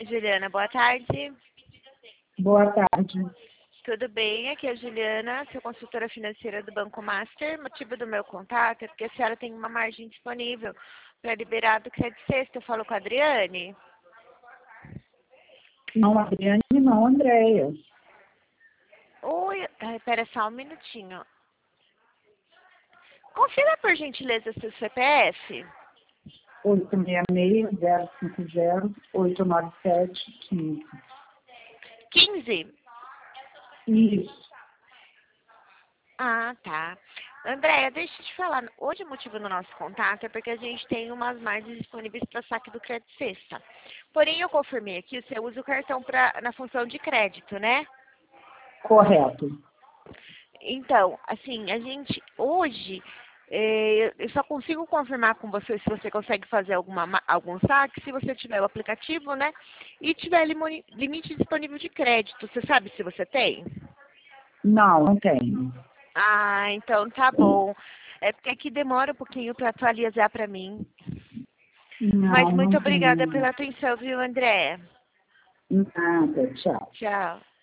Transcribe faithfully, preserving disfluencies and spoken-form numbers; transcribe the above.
Juliana, boa tarde. Boa tarde. Tudo bem? Aqui é a Juliana, sou consultora financeira do Banco Master. O motivo do meu contato é porque a senhora tem uma margem disponível para liberar do Crédito Sexta. Eu falo com a Adriane? Não, Adriane, não, Andréia. Oi, ai, pera só um minutinho. Confira por gentileza seu C P F. oito seis seis, zero cinco zero, oito nove sete, quinze. quinze? Isso. Ah, tá. Andréia, deixa eu te falar. Hoje o motivo do nosso contato é porque a gente tem umas margens disponíveis para saque do Crédito Sexta. Porém, eu confirmei aqui, você usa o cartão pra, na função de crédito, né? Correto. Então, assim, a gente hoje, eh, eu só consigo confirmar com você se você consegue fazer alguma, ma- algum saque se você tiver o aplicativo, né? E tiver limoni- limite disponível de crédito. Você sabe se você tem? Não, não tenho. Ah, então tá bom. É porque aqui demora um pouquinho para atualizar para mim. Mas Não, muito não obrigada tenho. pela atenção, viu, André? Nada, tchau. Tchau.